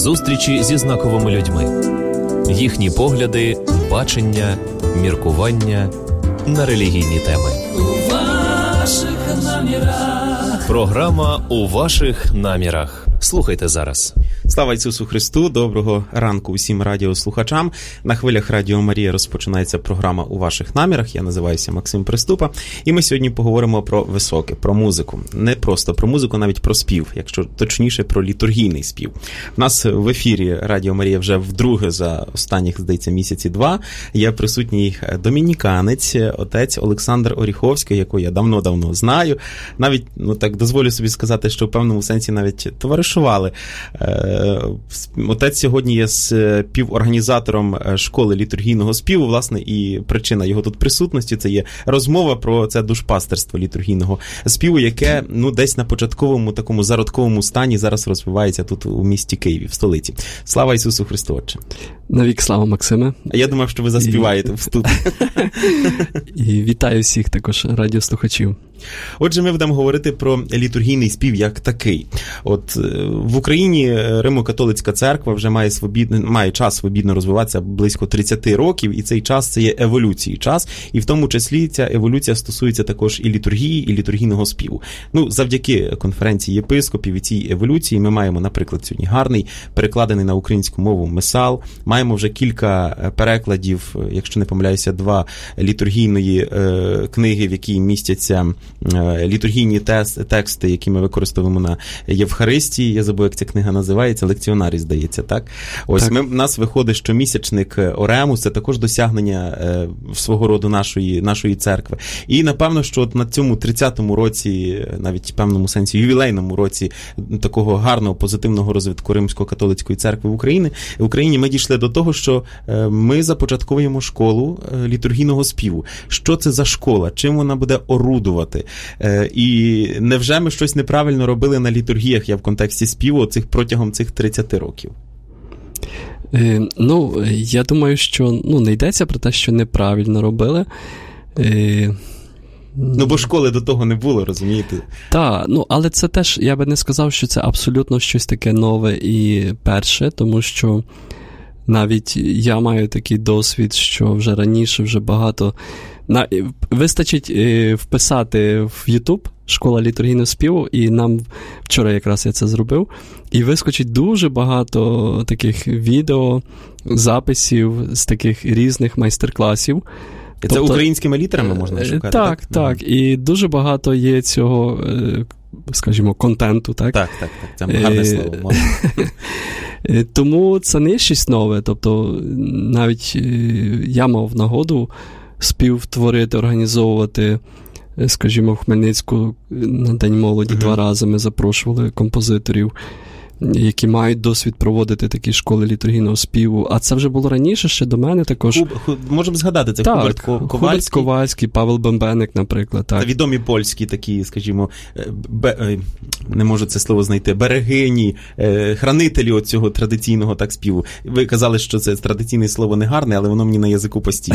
Зустрічі зі знаковими людьми. Їхні погляди, бачення, міркування на релігійні теми. У ваших намірах. Програма «У ваших намірах». Слухайте зараз. Слава Ісусу Христу! Доброго ранку усім радіослухачам. На хвилях Радіо Марія розпочинається програма «У ваших намірах». Я називаюся Максим Приступа. І ми сьогодні поговоримо про високе, про музику. Не просто про музику, навіть про спів, якщо точніше, про літургійний спів. У нас в ефірі Радіо Марія вже вдруге за останніх, здається, місяці 2. Є присутній домініканець, отець Олександр Оріховський, якого я давно-давно знаю. Навіть, так дозволю собі сказати, що в певному сенсі навіть товаришували. Отець сьогодні є співорганізатором школи літургійного співу, власне, і причина його тут присутності – це є розмова про це душпастерство літургійного співу, яке, десь на початковому такому зародковому стані зараз розвивається тут у місті Києві, в столиці. Слава Ісусу Христу, Отче! Навік слава, Максиме! Я думав, що ви заспіваєте вступ. І вітаю всіх також радіослухачів. Отже, ми будемо говорити про літургійний спів як такий. От в Україні Римо-католицька церква вже має час свобідно розвиватися близько 30 років, і цей час – це є еволюції час, і в тому числі ця еволюція стосується також і літургії, і літургійного співу. Завдяки конференції єпископів і цій еволюції ми маємо, наприклад, сьогодні гарний, перекладений на українську мову месал, маємо вже кілька перекладів, якщо не помиляюся, 2 літургійної книги, в якій містяться літургійні тексти, які ми використовуємо на Євхаристії. Я забув, як ця книга називається, лекціонарій, здається, так? Ось, так. У нас виходить щомісячник Оремус, це також досягнення свого роду нашої церкви. І, напевно, що на цьому 30-му році, навіть в певному сенсі ювілейному році такого гарного, позитивного розвитку Римсько-католицької церкви в Україні ми дійшли до того, що ми започатковуємо школу літургійного співу. Що це за школа? Чим вона буде орудувати? І невже ми щось неправильно робили на літургіях, я в контексті співу, протягом цих 30 років? Я думаю, що не йдеться про те, що неправильно робили. Бо школи до того не було, розумієте? Так, але це теж, я би не сказав, що це абсолютно щось таке нове і перше, тому що навіть я маю такий досвід, що вже раніше, вже багато... Вистачить вписати в YouTube «Школа літургійного співу», і нам вчора якраз я це зробив, і вискочить дуже багато таких відео, записів з таких різних майстер-класів. І це українськими літерами можна шукати? Так. І дуже багато є цього, скажімо, контенту, так? Так. Це гарне слово. Тому це не щось нове. Тобто навіть я мав нагоду співтворити, організовувати, скажімо, в Хмельницьку на День молоді 2 рази ми запрошували композиторів, які мають досвід проводити такі школи літургійного співу. А це вже було раніше, ще до мене також. Можемо згадати, це Хуберт Ковальський, Павел Бембеник, наприклад. Так. Та відомі польські такі, скажімо, не можу це слово знайти, берегині, хранителі цього традиційного так співу. Ви казали, що це традиційне слово не гарне, але воно мені на язику постійно.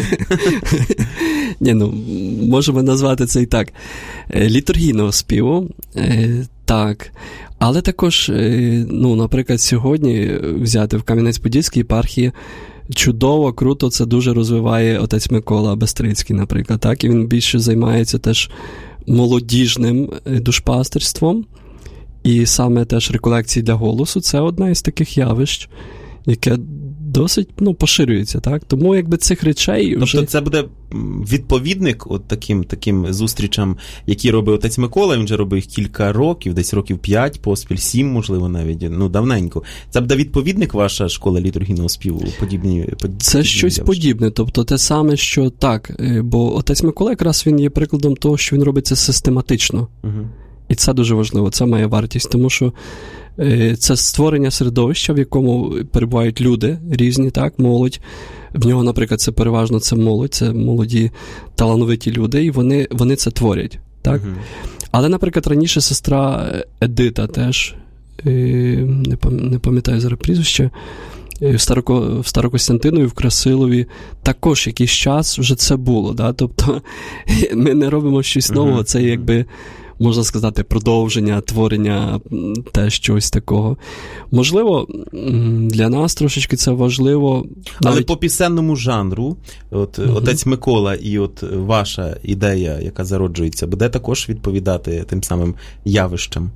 Можемо назвати це і так. Літургійного співу, так. Але також, наприклад, сьогодні взяти в Кам'янець-Подільській єпархії чудово, круто, це дуже розвиває отець Микола Бестрицький, наприклад, так, і він більше займається теж молодіжним душпастерством, і саме теж реколекції для голосу – це одна із таких явищ, яке досить, поширюється, так? Тому, якби цих речей вже... Тобто це буде відповідник таким зустрічам, які робив отець Микола, він вже робив їх кілька років, десь років 5 поспіль, 7, можливо, навіть, давненько. Це буде відповідник ваша школа літургійного співу? Це щось подібне, тобто те саме, що так, бо отець Микола якраз він є прикладом того, що він робить це систематично. Угу. І це дуже важливо, це має вартість, тому що це створення середовища, в якому перебувають люди різні, так, молодь. В нього, наприклад, це переважно це молодь, це молоді талановиті люди, і вони це творять, так. Uh-huh. Але, наприклад, раніше сестра Едита теж, не пам'ятаю зараз прізвище, в Старокостянтинові, в Красилові, також якийсь час вже це було, да? Тобто ми не робимо щось нового, це якби, можна сказати, продовження, творення теж чогось такого. Можливо, для нас трошечки це важливо. Але по пісенному жанру, отець Микола і ваша ідея, яка зароджується, буде також відповідати тим самим явищам?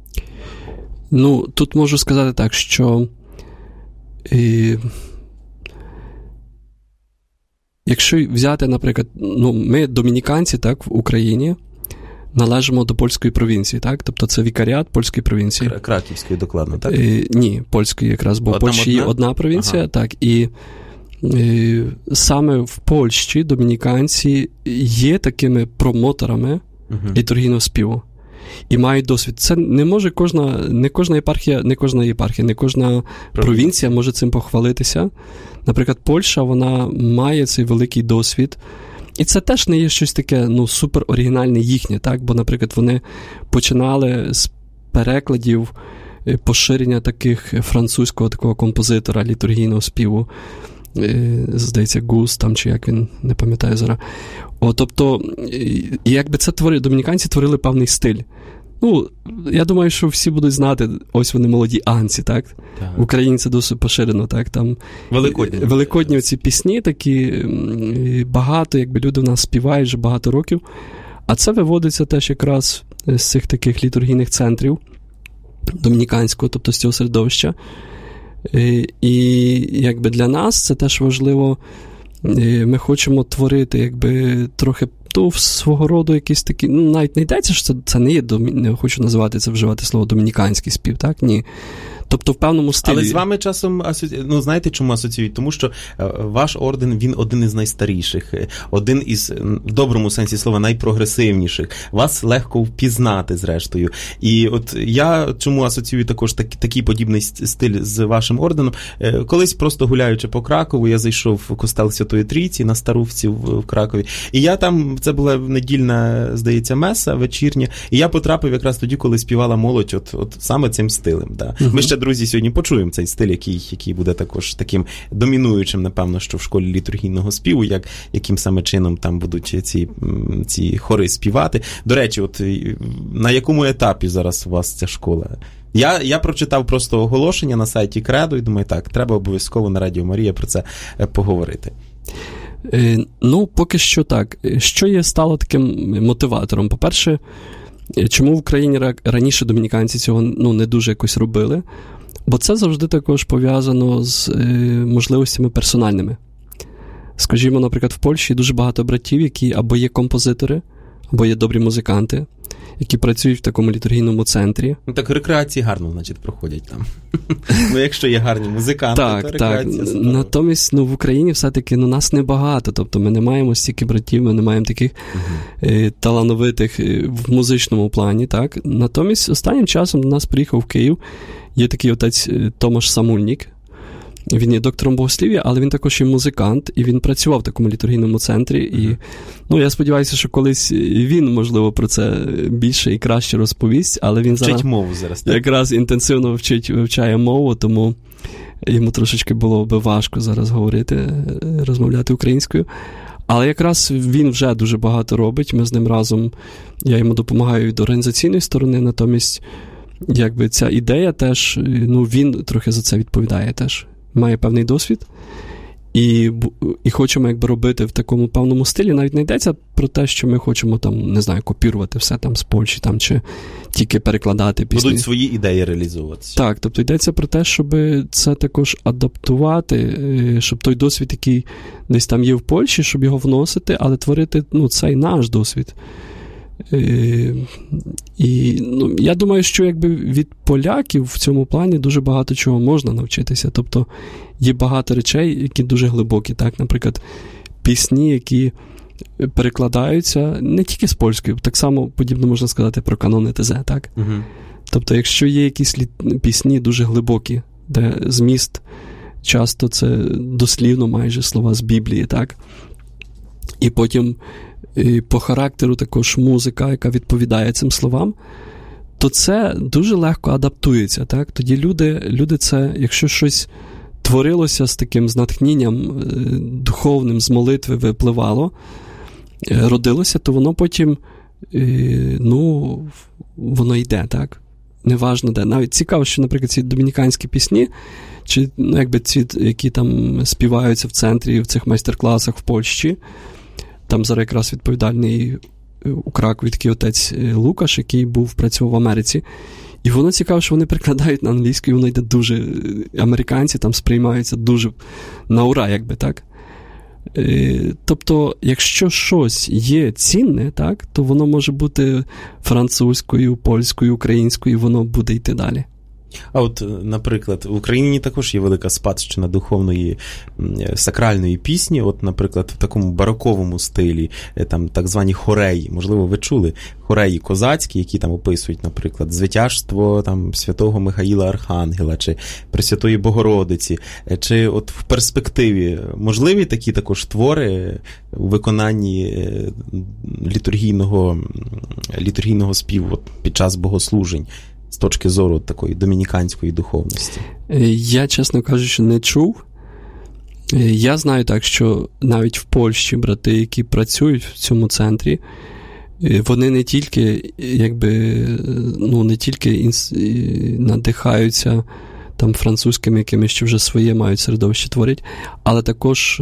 Тут можу сказати так, що якщо взяти, наприклад, ми, домініканці, так, в Україні, належимо до польської провінції, так? Тобто це вікаріат польської провінції. Краківської, докладно, так? Ні, польської якраз, бо в Польщі є одна провінція, так, і саме в Польщі домініканці є такими промоторами літургійного співу. І мають досвід. Це не може не кожна провінція може цим похвалитися. Наприклад, Польща, вона має цей великий досвід. І це теж не є щось таке, супер оригінальне їхнє, так? Бо, наприклад, вони починали з перекладів поширення французького такого композитора літургійного співу. Здається, Гус, там, чи як він, не пам'ятаю зараз. Тобто, якби це домініканці творили певний стиль. Я думаю, що всі будуть знати, ось вони молоді анці, так? В Україні це досить поширено, так? Там великодні ці пісні такі, багато, якби люди в нас співають вже багато років. А це виводиться теж якраз з цих таких літургійних центрів домініканського, тобто з цього середовища. І якби для нас це теж важливо. Ми хочемо творити якби трохи свого роду якісь такі, навіть не йдеться, що це не є, не хочу називати це, вживати слово домініканський спів, так? Ні. Тобто в певному стилі. Але з вами часом, знаєте, чому асоціюють? Тому що ваш орден, він один із найстаріших, один із, в доброму сенсі слова, найпрогресивніших. Вас легко впізнати, зрештою. І я чому асоціюю також такий подібний стиль з вашим орденом? Колись просто гуляючи по Кракову, я зайшов в костел Святої Трійці на Старувці в Кракові. І я там, це була недільна, здається, меса вечірня, і я потрапив якраз тоді, коли співала молодь саме цим стилем. Да. Ми ще, друзі, сьогодні почуємо цей стиль, який буде також таким домінуючим, напевно, що в школі літургійного співу, яким саме чином там будуть ці хори співати. До речі, на якому етапі зараз у вас ця школа? Я прочитав просто оголошення на сайті Кредо і думаю, так, треба обов'язково на Радіо Марія про це поговорити. Поки що так. Що стало таким мотиватором? По-перше, чому в Україні раніше домініканці цього не дуже якось робили? Бо це завжди також пов'язано з можливостями персональними. Скажімо, наприклад, в Польщі дуже багато братів, які або є композитори, або є добрі музиканти, які працюють в такому літургійному центрі. Так рекреації гарно, значить, проходять там. Якщо є гарні музиканти, то рекреація здорова. Натомість, в Україні все-таки, нас небагато. Тобто ми не маємо стільки братів, ми не маємо таких талановитих в музичному плані, так. Натомість, останнім часом до нас приїхав в Київ, є такий отець Томаш Самульнік. Він є доктором богослів'я, але він також є музикант, і він працював в такому літургійному центрі. І, я сподіваюся, що колись він, можливо, про це більше і краще розповість, але він вчить мову зараз, так? Якраз інтенсивно вивчає мову, тому йому трошечки було би важко зараз розмовляти українською. Але якраз він вже дуже багато робить, ми з ним разом, я йому допомагаю від організаційної сторони, натомість, якби ця ідея теж, він трохи за це відповідає теж. Має певний досвід, і хочемо робити в такому певному стилі. Навіть не йдеться про те, що ми хочемо там, не знаю, копірувати все там з Польщі, там, чи тільки перекладати пісні. Будуть свої ідеї реалізовуватися. Так, тобто йдеться про те, щоб це також адаптувати, щоб той досвід, який десь там є в Польщі, щоб його вносити, але творити, цей наш досвід. І я думаю, що від поляків в цьому плані дуже багато чого можна навчитися. Тобто є багато речей, які дуже глибокі. Так, наприклад, пісні, які перекладаються не тільки з польської, так само подібно можна сказати про канони ТЗ. Так? Угу. Тобто, якщо є якісь пісні дуже глибокі, де зміст часто це дослівно майже слова з Біблії, так? І потім по характеру також музика, яка відповідає цим словам, то це дуже легко адаптується. Так? Тоді люди це, якщо щось творилося з таким натхненням духовним, з молитви випливало, родилося, то воно потім, воно йде, так? неважно де. Навіть цікаво, що, наприклад, ці домініканські пісні, чи якби ці, які там співаються в центрі, в цих майстер-класах в Польщі, там зараз якраз відповідальний у Кракові такий отець Лукаш, який працював в Америці. І воно цікаво, що вони перекладають на англійську, і воно йде дуже... Американці там сприймаються дуже на ура, якби, так? Тобто, якщо щось є цінне, так, то воно може бути французькою, польською, українською, і воно буде йти далі. А от, наприклад, в Україні також є велика спадщина духовної сакральної пісні, от, наприклад, в такому бароковому стилі, там так звані хореї, можливо, ви чули, хореї козацькі, які там описують, наприклад, звитяжство там святого Михаїла Архангела, чи Пресвятої Богородиці, чи от в перспективі можливі такі також твори у виконанні літургійного співу от, під час богослужень? З точки зору такої домініканської духовності? Я, чесно кажучи, не чув. Я знаю так, що навіть в Польщі брати, які працюють в цьому центрі, вони не тільки, не тільки надихаються там французькими якимись, що вже своє мають середовище творять, але також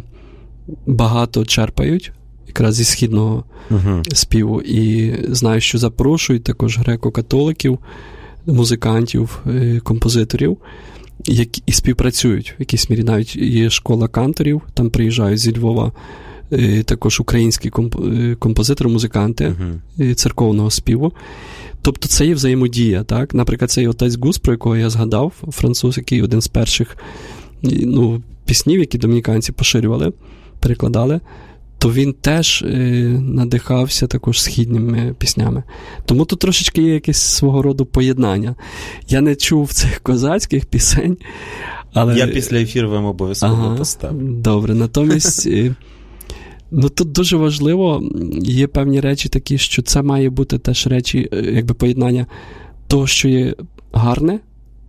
багато черпають якраз зі східного співу. І знаю, що запрошують також греко-католиків, музикантів, композиторів, які і співпрацюють в якійсь мірі. Навіть є школа канторів, там приїжджають зі Львова також українські композитори, музиканти церковного співу. Тобто це є взаємодія, так? Наприклад, цей отець Гус, про якого я згадав, француз, який один з перших піснів, які домініканці поширювали, перекладали, то він теж надихався також східними піснями. Тому тут трошечки є якесь свого роду поєднання. Я не чув цих козацьких пісень, але... Я після ефіру вам обов'язково поставлю. Добре, натомість... тут дуже важливо, є певні речі такі, що це має бути теж речі, якби поєднання того, що є гарне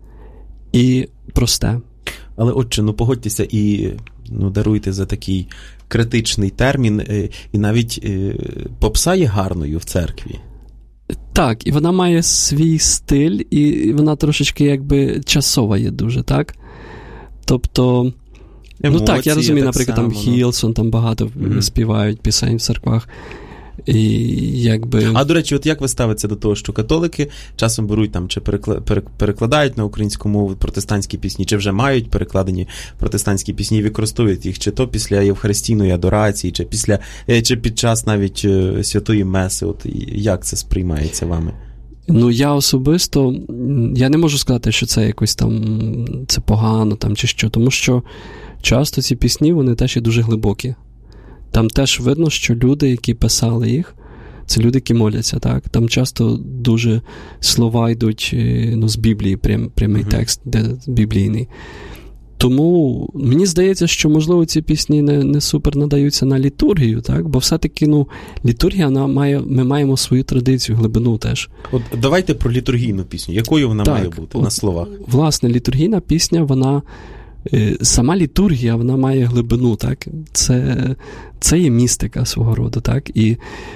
і просте. Але, отче, погодьтеся і даруйте за такий критичний термін, і навіть попса є гарною в церкві. Так, і вона має свій стиль, і вона трошечки якби часова є дуже, так? Тобто, емоції, так, я розумію, наприклад, само, там Хілсон, там багато співають пісень в церквах. І якби... А, до речі, от як ви ставитеся до того, що католики часом беруть там, чи перекладають на українську мову протестантські пісні, чи вже мають перекладені протестантські пісні і використовують їх, чи то після євхаристійної адорації, чи під час навіть святої меси, от як це сприймається вами? Я особисто, я не можу сказати, що це якось там, це погано там, чи що, тому що часто ці пісні, вони теж є дуже глибокі. Там теж видно, що люди, які писали їх, це люди, які моляться, так? Там часто дуже слова йдуть з Біблії, прямий текст, де біблійний. Тому мені здається, що, можливо, ці пісні не супер надаються на літургію, так? Бо все-таки, літургія, ми маємо свою традицію, глибину теж. От давайте про літургійну пісню. Якою вона має бути на словах? Власне, літургійна пісня, вона... Сама літургія, вона має глибину, так? Це є містика свого роду, так? І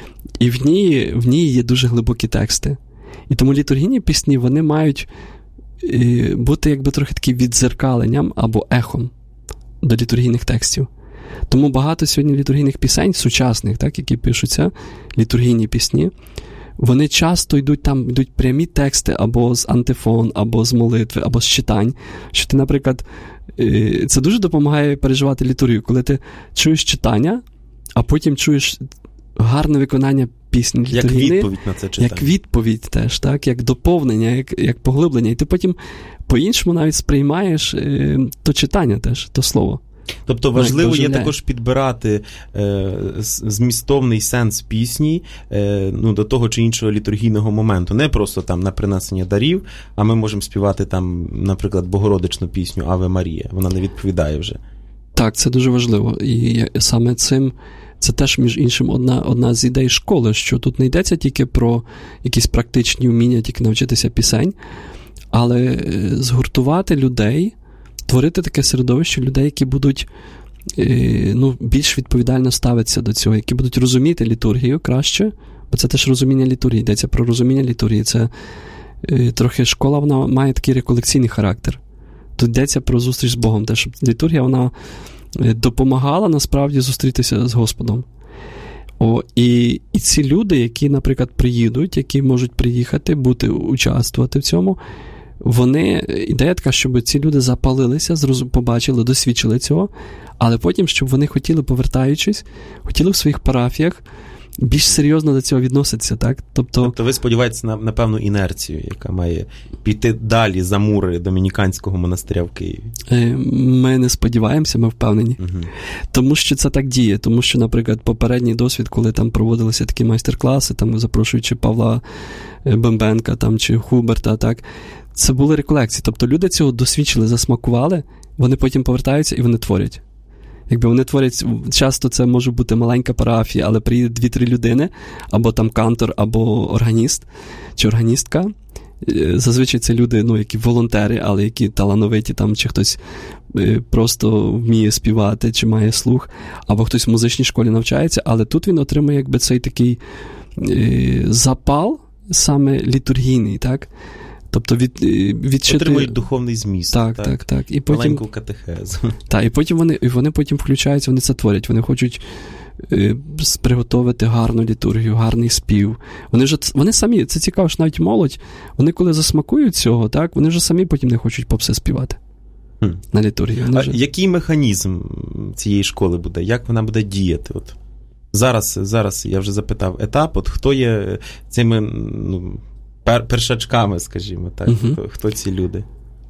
в ній є дуже глибокі тексти. І тому літургійні пісні, вони мають бути якби трохи таким віддзеркаленням або ехом до літургійних текстів. Тому багато сьогодні літургійних пісень, сучасних, так, які пишуться, літургійні пісні, вони часто йдуть прямі тексти або з антифон, або з молитви, або з читань. Що ти, наприклад, це дуже допомагає переживати літургію, коли ти чуєш читання, а потім чуєш гарне виконання пісні літургійної. Як відповідь на це читання. Як відповідь теж, так? Як доповнення, як поглиблення. І ти потім по-іншому навіть сприймаєш то читання теж, то слово. Тобто важливо є також підбирати змістовний сенс пісні до того чи іншого літургійного моменту. Не просто там на принесення дарів, а ми можемо співати там, наприклад, богородичну пісню «Аве Марія». Вона не відповідає вже. Так, це дуже важливо. І саме цим це теж, між іншим, одна з ідей школи, що тут не йдеться тільки про якісь практичні вміння, тільки навчитися пісень, але згуртувати людей, творити таке середовище людей, які будуть більш відповідально ставитися до цього, які будуть розуміти літургію краще, бо це теж розуміння літургії, йдеться про розуміння літургії. Це трохи школа, вона має такий реколекційний характер. Тут йдеться про зустріч з Богом, те, щоб літургія, вона допомагала насправді зустрітися з Господом. І ці люди, які, наприклад, приїдуть, які можуть приїхати, участвувати в цьому, ідея така, щоб ці люди запалилися, побачили, досвідчили цього, але потім, щоб вони хотіли, повертаючись, хотіли в своїх парафіях більш серйозно до цього відноситися, так? Тобто ви сподіваєтеся на певну інерцію, яка має піти далі за мури Домініканського монастиря в Києві? Ми не сподіваємося, ми впевнені. Угу. Тому що це так діє. Тому що, наприклад, попередній досвід, коли там проводилися такі майстер-класи, там запрошуючи Павла Бембенка там, чи Хуберта, так, це були реколекції. Тобто люди цього досвідчили, засмакували, вони потім повертаються і вони творять. Якби вони творять, часто це може бути маленька парафія, але приїде 2-3 людини, або там кантор, або органіст, чи органістка. Зазвичай це люди, які волонтери, але які талановиті, там, чи хтось просто вміє співати, чи має слух, або хтось в музичній школі навчається, але тут він отримує якби цей такий запал, саме літургійний, так? Тобто отримують духовний зміст. Так. І потім, маленьку катехезу. Так, і потім вони потім включаються, вони це творять. Вони хочуть приготувати гарну літургію, гарний спів. Вони самі, це цікаво, що навіть молодь, вони коли засмакують цього, так, вони вже самі потім не хочуть попсе співати на літургії. Який механізм цієї школи буде? Як вона буде діяти? От зараз я вже запитав етап, от хто є цими першачками, скажімо так, хто ці люди?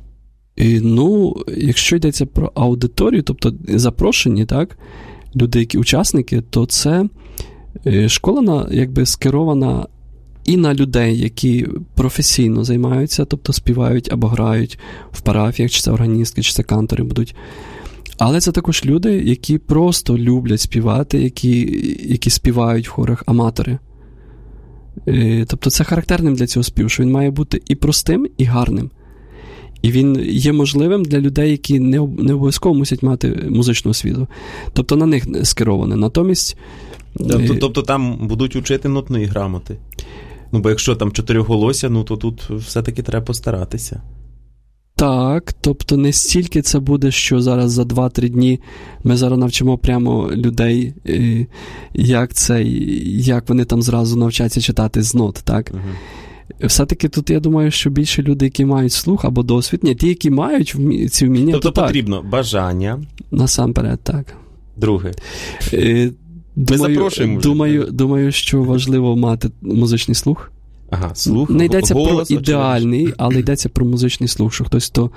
Якщо йдеться про аудиторію, тобто запрошені, так, люди, які учасники, то це школа якби скерована і на людей, які професійно займаються, тобто співають або грають в парафіях, чи це органістки, чи це кантори будуть. Але це також люди, які просто люблять співати, які співають в хорах, аматори. Тобто це характерним для цього співу, що він має бути і простим, і гарним. І він є можливим для людей, які не обов'язково мусять мати музичну освіту. Тобто на них скероване. Натомість... Тобто там будуть учити нотної грамоти? Бо якщо там чотириголосся, то тут все-таки треба постаратися. Так, тобто не стільки це буде, що зараз за 2-3 дні ми зараз навчимо прямо людей, як вони там зразу навчаться читати з нот, так? Угу. Все-таки тут, я думаю, що більше люди, які мають слух або досвід, ті, які мають ці вміння, тобто потрібно бажання. Насамперед, так. Друге. Думаю, що важливо мати музичний слух. Ага, слух, не йдеться голос, про ідеальний, але йдеться про музичний слух, що хтось то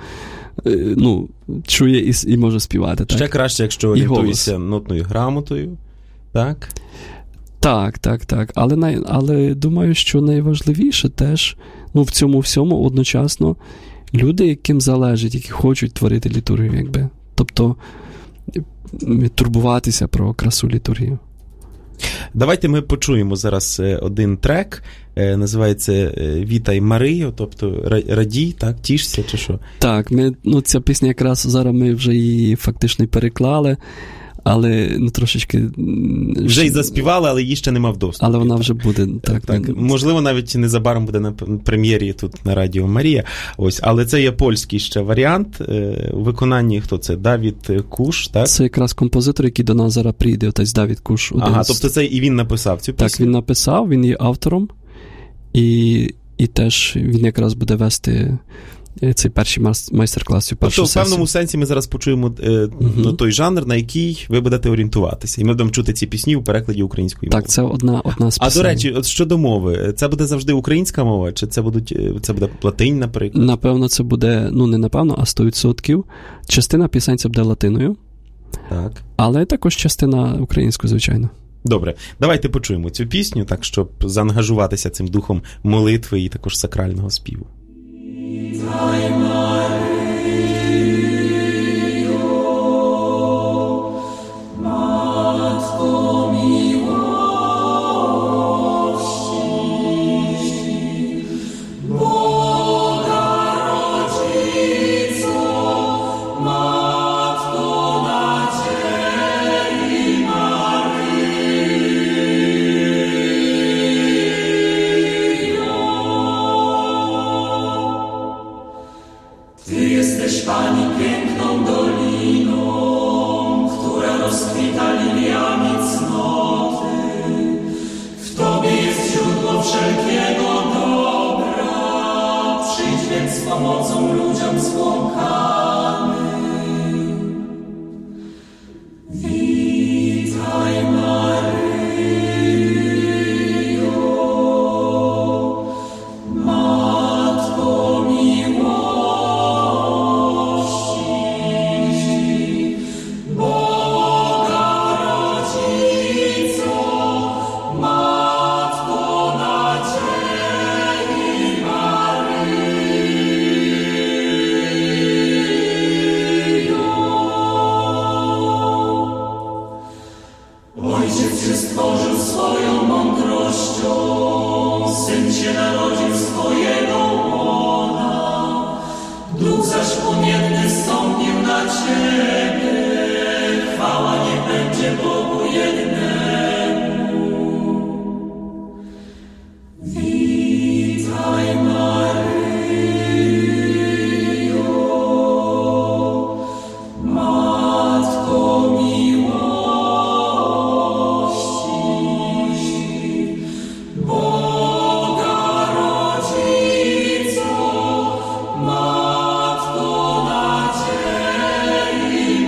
чує і може співати. Так? Ще краще, якщо орієнтуєшся нотною грамотою, так? Так. Але думаю, що найважливіше теж, в цьому всьому одночасно люди, яким залежить, які хочуть творити літургію, якби. Тобто турбуватися про красу літургії. Давайте ми почуємо зараз один трек, називається «Вітай Марію», тобто радій, так, тішся, чи що? Так, ця пісня якраз зараз ми вже її фактично переклали, але трошечки... Вже й заспівали, але її ще нема в доступі. Але вона вже буде, так. Можливо, навіть незабаром буде на прем'єрі тут на Радіо Марія. Ось, але це є польський ще варіант. У виконанні хто це? Давід Куш, так? Це якраз композитор, який до нас зараз прийде, отець Давід Куш. Тобто це і він написав цю пісню? Так, він написав, він є автором, і теж він якраз буде вести цей перший майстер-клас, цю першу сесію. В певному сенсі ми зараз почуємо той жанр, на який ви будете орієнтуватися. І ми будемо чути ці пісні у перекладі української мови. Так, це одна з пісень. А, до речі, от щодо мови, це буде завжди українська мова? Чи це буде латинь, наприклад? Напевно, це буде, не напевно, а 100%. Частина пісень це буде латиною. Так. Але також частина українською, звичайно. Добре, давайте почуємо цю пісню, так, щоб заангажуватися цим духом молитви і також сакрального співу. jesteś Pani piękną doliną, która rozkwita liliami cnoty. W Tobie jest źródło wszelkiego dobra, przyjdź więc z pomocą ludziom zbłąkanym. Witaj Maryjo, Matko miłości, Boga Rodzico, Matko nadziei Maryjo. Ojciec się stworzył swoją mądrością, Syn się narodził z Twojego łona, Duch zaś płomienny zstąpił na Ciebie, chwała niech będzie Bogu jednemu. Witaj Maryjo, Matko miłości, Boga Rodzico, Matko nadziei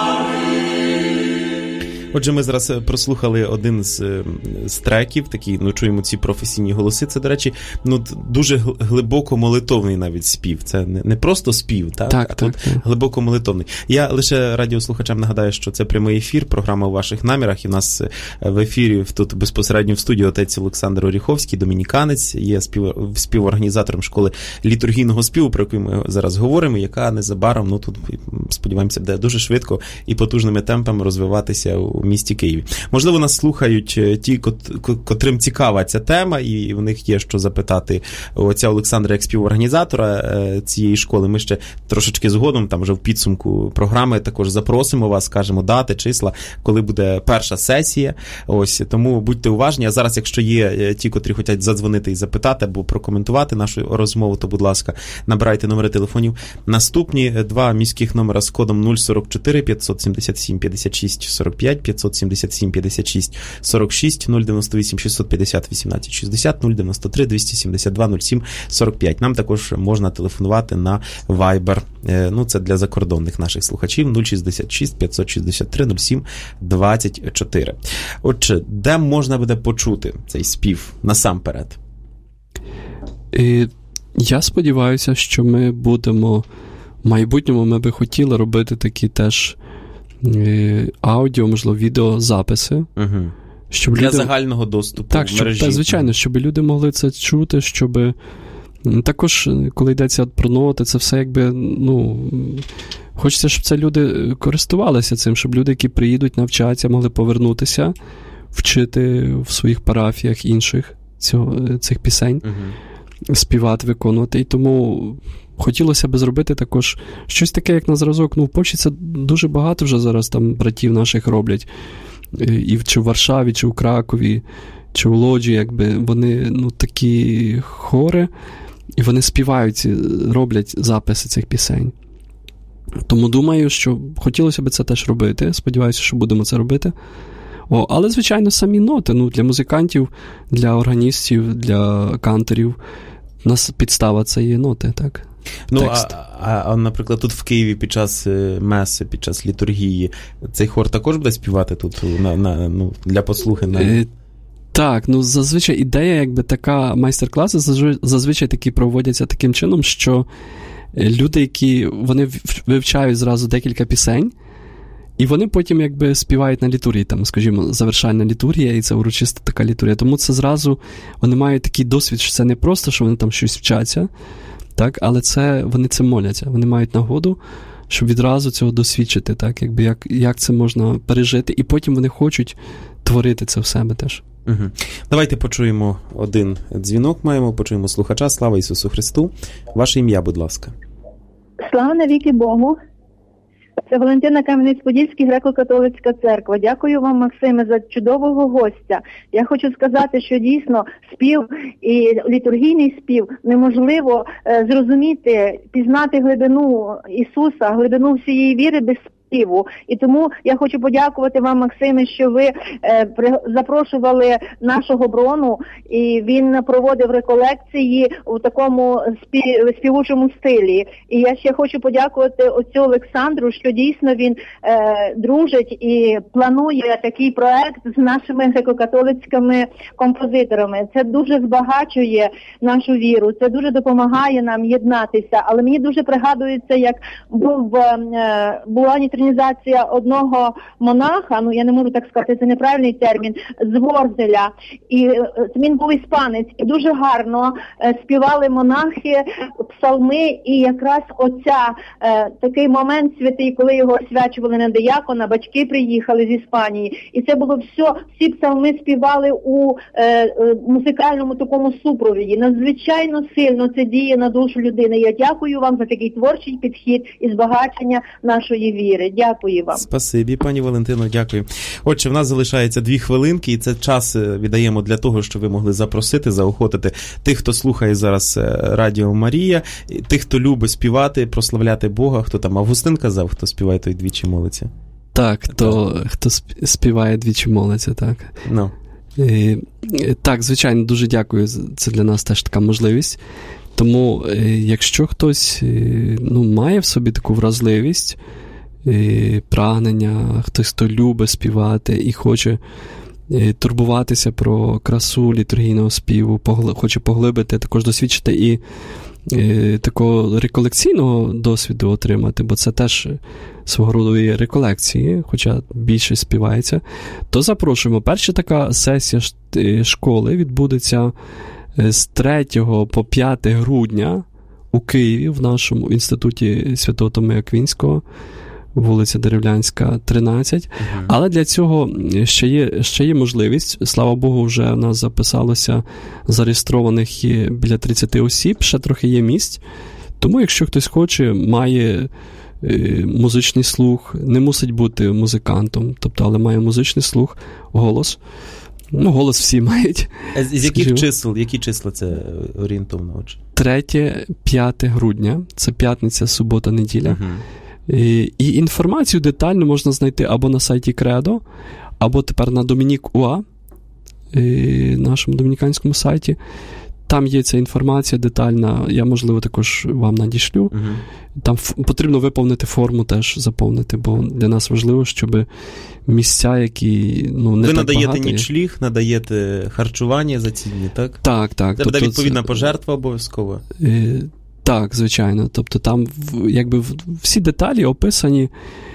Maryi. Отже, ми зараз прослухали один з треків, такий, чуємо ці професійні голоси. Це, до речі, дуже глибоко молитовний навіть спів. Це не просто спів, так? Глибоко молитовний. Я лише радіослухачам нагадаю, що це прямий ефір, програма «У ваших намірах», і у нас в ефірі тут безпосередньо в студії отець Олександр Оріховський, домініканець, є співорганізатором школи літургійного співу, про яку ми зараз говоримо, яка незабаром, тут, сподіваємося, буде дуже швидко і потужними темпами розвиватися у місті Києві. Можливо, нас слухають ті, котрим цікава ця тема, і в них є що запитати отця Олександра як співорганізатора цієї школи. Ми ще трошечки згодом, там вже в підсумку програми, також запросимо вас, скажемо дати, числа, коли буде перша сесія. Ось, тому будьте уважні. А зараз, якщо є ті, котрі хочуть задзвонити і запитати або прокоментувати нашу розмову, то, будь ласка, набирайте номери телефонів. Наступні два міських номера з кодом 044 577 56 45, 577 56 46, 098 650 18 60, 093 272 07 45. Нам також можна телефонувати на Viber. Це для закордонних наших слухачів. 066 563 07 24. Отже, де можна буде почути цей спів насамперед? Я сподіваюся, що ми будемо в майбутньому, ми би хотіли робити такі теж аудіо, можливо, відеозаписи. Угу. Щоб для люди... загального доступу в мережі. Так, звичайно, щоб люди могли це чути, щоб також, коли йдеться про ноти, це все якби, хочеться, щоб це люди користувалися цим, щоб люди, які приїдуть, навчаться, могли повернутися, вчити в своїх парафіях інших цих пісень, співати, виконувати. І тому хотілося б зробити також щось таке, як на зразок. В Польщі це дуже багато вже зараз там братів наших роблять. І чи в Варшаві, чи в Кракові, чи в Лоджі, якби вони такі хори, і вони співають, роблять записи цих пісень. Тому думаю, що хотілося б це теж робити. Сподіваюся, що будемо це робити. Але, звичайно, самі ноти. Для музикантів, для органістів, для канторів у нас підстава це є ноти, так? Наприклад, тут в Києві під час меси, під час літургії, цей хор також буде співати тут для послухання? Так, зазвичай ідея, якби така, майстер-класи зазвичай такі проводяться таким чином, що люди, які, вони вивчають зразу декілька пісень, і вони потім якби співають на літургії, там, скажімо, завершальна літургія, і це урочиста така літургія. Тому це зразу, вони мають такий досвід, що це не просто, що вони там щось вчаться, так, але вони це моляться, вони мають нагоду, щоб відразу цього досвідчити, так, якби як це можна пережити, і потім вони хочуть творити це в себе теж. Угу. Давайте почуємо один дзвінок, почуємо слухача. Слава Ісусу Христу. Ваше ім'я, будь ласка. Слава навіки Богу. Це Валентина, Кам'янець-Подільський, греко-католицька церква. Дякую вам, Максиме, за чудового гостя. Я хочу сказати, що дійсно спів і літургійний спів неможливо зрозуміти, пізнати глибину Ісуса, глибину всієї віри без співу. І тому я хочу подякувати вам, Максиме, що ви запрошували нашого Брону, і він проводив реколекції у такому співучому стилі. І я ще хочу подякувати отцю Олександру, що дійсно він дружить і планує такий проект з нашими греко-католицькими композиторами. Це дуже збагачує нашу віру, це дуже допомагає нам єднатися. Але мені дуже пригадується, як була нітронізація одного монаха, я не можу так сказати, це неправильний термін, з Ворзеля. І він був іспанець, і дуже гарно співали монахи псалми, і якраз такий момент святий, коли його освячували на диякона, батьки приїхали з Іспанії, і це було всі псалми співали у музикальному такому супровіді. Надзвичайно сильно це діє на душу людини. Я дякую вам за такий творчий підхід і збагачення нашої віри. Дякую вам. Спасибі, пані Валентино, дякую. Отже, в нас залишається 2 хвилинки, і це час віддаємо для того, щоб ви могли запросити, заохотити тих, хто слухає зараз Радіо Марія, тих, хто любить співати, прославляти Бога. Хто там, Августин казав, хто співає, той двічі молиться? Так, хто співає, двічі молиться, так. No. Так, звичайно, дуже дякую. Це для нас теж така можливість. Тому, якщо хтось має в собі таку вразливість, прагнення, хтось, хто любить співати і хоче турбуватися про красу літургійного співу, хоче поглибити, також досвідчити і такого реколекційного досвіду отримати, бо це теж свого роду реколекції, хоча більше співається, то запрошуємо. Перша така сесія школи відбудеться з 3 по 5 грудня у Києві в нашому інституті Святого Томи Аквінського, вулиця Деревлянська, 13. Але для цього ще є можливість. Слава Богу, вже в нас записалося зареєстрованих є біля 30 осіб, ще трохи є місць. Тому, якщо хтось хоче, має музичний слух, не мусить бути музикантом, але має музичний слух, голос. Голос всі мають. З яких чисел? Які числа це орієнтовно? 3-5 грудня. Це п'ятниця, субота, неділя. І інформацію детально можна знайти або на сайті Кредо, або тепер на Домінік.ua, нашому домініканському сайті. Там є ця інформація детальна, я, можливо, також вам надішлю. Там потрібно виповнити форму, теж заповнити, бо для нас важливо, щоб місця, які не ви так надаєте багато, нічліг, надаєте харчування за ці дні, так? Так. Це буде відповідна пожертва обов'язково? Так, звичайно. Тобто там всі деталі описані,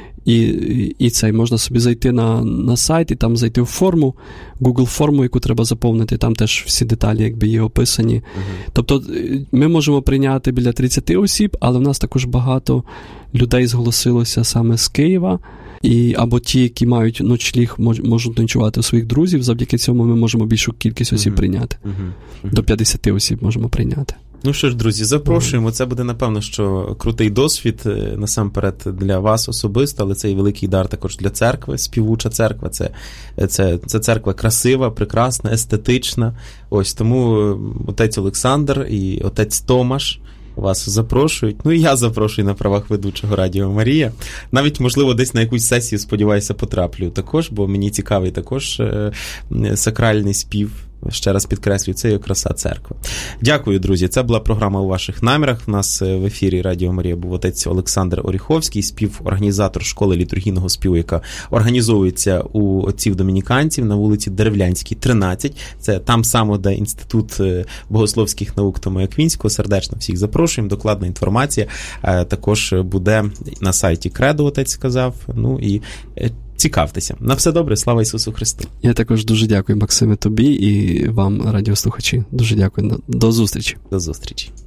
і цей можна собі зайти на сайт, і там зайти в форму, Google форму, яку треба заповнити, там теж всі деталі є описані. Тобто ми можемо прийняти біля 30 осіб, але в нас також багато людей зголосилося саме з Києва, або ті, які мають ночліг, можуть ночувати у своїх друзів, завдяки цьому ми можемо більшу кількість осіб прийняти. До 50 осіб можемо прийняти. Ну що ж, друзі, запрошуємо. Це буде, напевно, що крутий досвід, насамперед для вас особисто, але це і великий дар також для церкви, співуча церква. Це церква красива, прекрасна, естетична. Ось тому отець Олександр і отець Томаш вас запрошують. І я запрошую на правах ведучого Радіо Марія. Навіть, можливо, десь на якусь сесію, сподіваюся, потраплю також, бо мені цікавий також сакральний спів. Ще раз підкреслюю, це є краса церкви. Дякую, друзі. Це була програма «У ваших намірах». У нас в ефірі Радіо Марія був отець Олександр Оріховський, співорганізатор школи літургійного співу, яка організовується у отців-домініканців на вулиці Деревлянській, 13. Це там само, де Інститут богословських наук Томи Аквінського. Сердечно всіх запрошуємо. Докладна інформація також буде на сайті Кредо, отець сказав. І цікавтеся. На все добре, слава Ісусу Христу. Я також дуже дякую, Максиме, тобі і вам, радіослухачі. Дуже дякую. До зустрічі. До зустрічі.